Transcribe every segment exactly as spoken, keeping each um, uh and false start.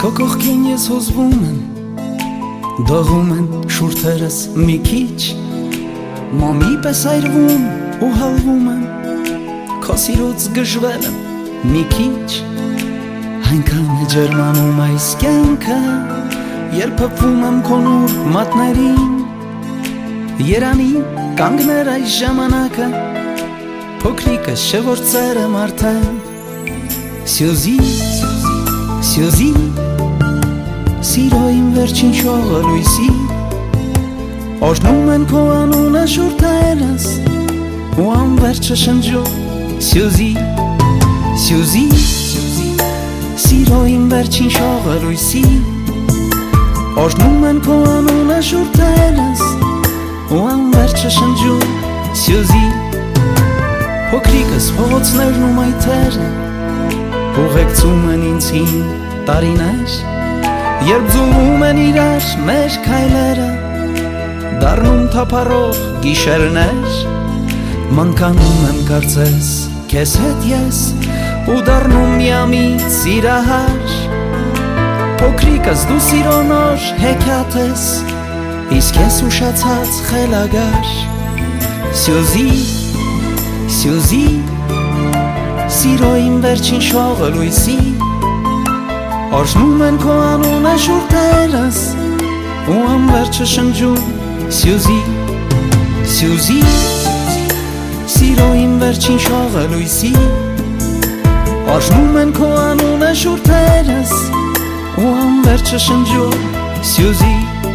Քո կողքին ես հոզվում եմ, դողում են շուրթերս մի քիչ, մամի պես այրվում ու հալվում եմ, քո սիրուց գժվել եմ մի քիչ, այնքան է ջերմանում այս կյանքը, երբ փփվում եմ քո նուրբ մատներին, երանի կանգներ այս ժամանակը, փոքրիկս չէ որ ծեր եմ արդեն, Սյուզի, Սյուզի, սիրո իմ վերջին շողը լույսի, օրհնում են քո անունը շուրթերս, ու անվերջը շնջում, Սյուզի, Սյուզի, սիրո իմ վերջին շողը լույսի, օրհնում են քո անունը շուրթերս, ու անվերջը շնջում, Սյուզի, փոքրիկս փողոցներն ու մայթերը, ուղեկցում են ինձ հին տարիներ, երբ ձուլում են իրար մեր քայլերը, դառնում թափառող գիշերներ, մանկանում եմ կարծես քեզ հետ ես, ու դառնում միամիտ սիրահար, փոքրիկս դու սիրո նոր հեքիաթ ես, իսկ ես ուշացած խելագար, Սյուզի, Սյուզի, սիրո իմ վերջին շողը լույսի, օրհնում են քո անունը շուրթերս, ու անվերջը շնջում, Սյուզի, Սյուզի, սիրո իմ վերջին շողը լույսի, օրհնում են քո անունը շուրթերս, ու անվերջը շնջում, Սյուզի,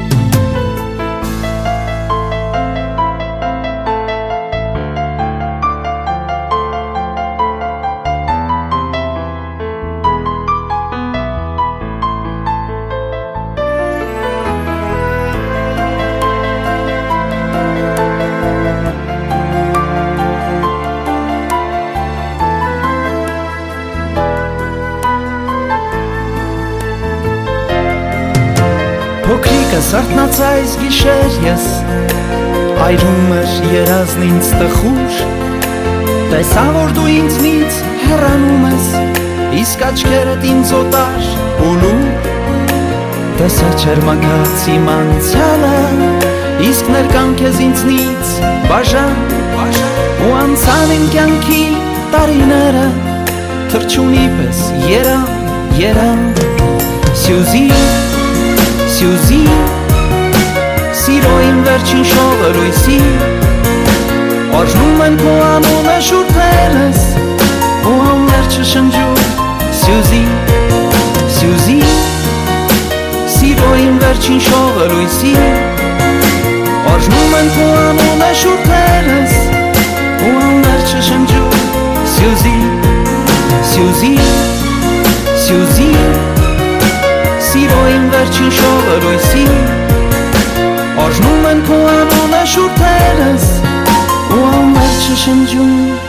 Փոքրիկս արթնացայց գիշեր ես, այրում էր երազն ինձ տխուր, տեսա որ դու ինձնից հեռանում ես, իսկ աչքերդ ինձ օտար ու լուր, տեսա չերմագած իմ անցյալը, իսկ ներկան քեզ ինձնից բաժան, ու անցան իմ կյանքի տարիները, թռչունի պես երամ, երամ, Սյուզի, Սյուզի, սիրո իմ վերջին շողը լույսի, օրհնում են քո անունը շուրթերս, ու անվերջը շնջում, Սյուզի, Սյուզի, սիրո իմ վերջին շողը լույսի, օրհնում են քո անունը շուրթերս, ու անվերջը շնջում, Սյուզի, Սյուզի, Սյուզի, սիրո իմ վերջին շողը լույսի, օրհնում են քո անունը շուրթերս, ու անվերջը շնջում